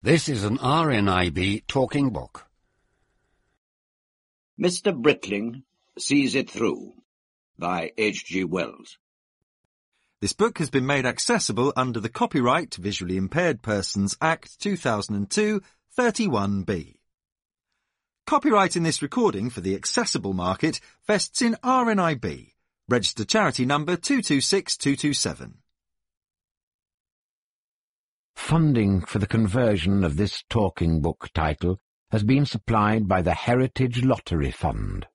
This is an RNIB talking book. Mr. Britling Sees It Through by H.G. Wells. This book has been made accessible under the Copyright Visually Impaired Persons Act 2002, 31B. Copyright in this recording for the accessible market vests in RNIB, registered charity number 226227. Funding for the conversion of this talking book title has been supplied by the Heritage Lottery Fund.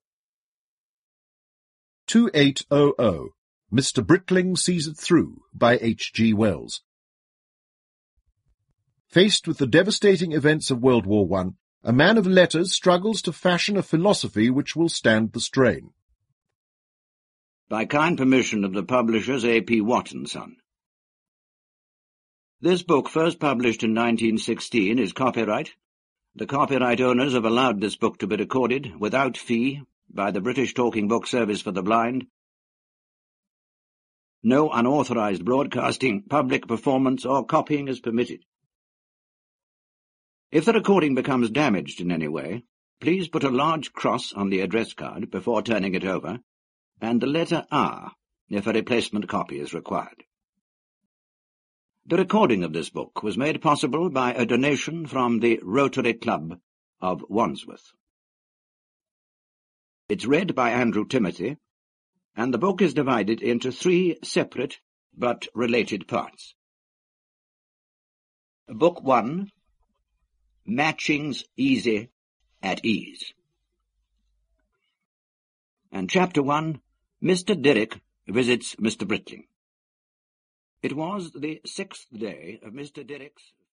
2800. Mr. Britling Sees It Through by H.G. Wells. Faced with the devastating events of World War I, a man of letters struggles to fashion a philosophy which will stand the strain. By kind permission of the publishers A.P. Watt & Son. This book, first published in 1916, is copyright. The copyright owners have allowed this book to be recorded, without fee, by the British Talking Book Service for the Blind. No unauthorized broadcasting, public performance, or copying is permitted. If the recording becomes damaged in any way, please put a large cross on the address card before turning it over, and the letter R if a replacement copy is required. The recording of this book was made possible by a donation from the Rotary Club of Wandsworth. It's read by Andrew Timothy, and the book is divided into 3 separate but related parts. Book 1, Matchings Easy at Ease. And Chapter 1, Mr. Derrick Visits Mr. Britling. It was the 6th day of Mr. Derrick's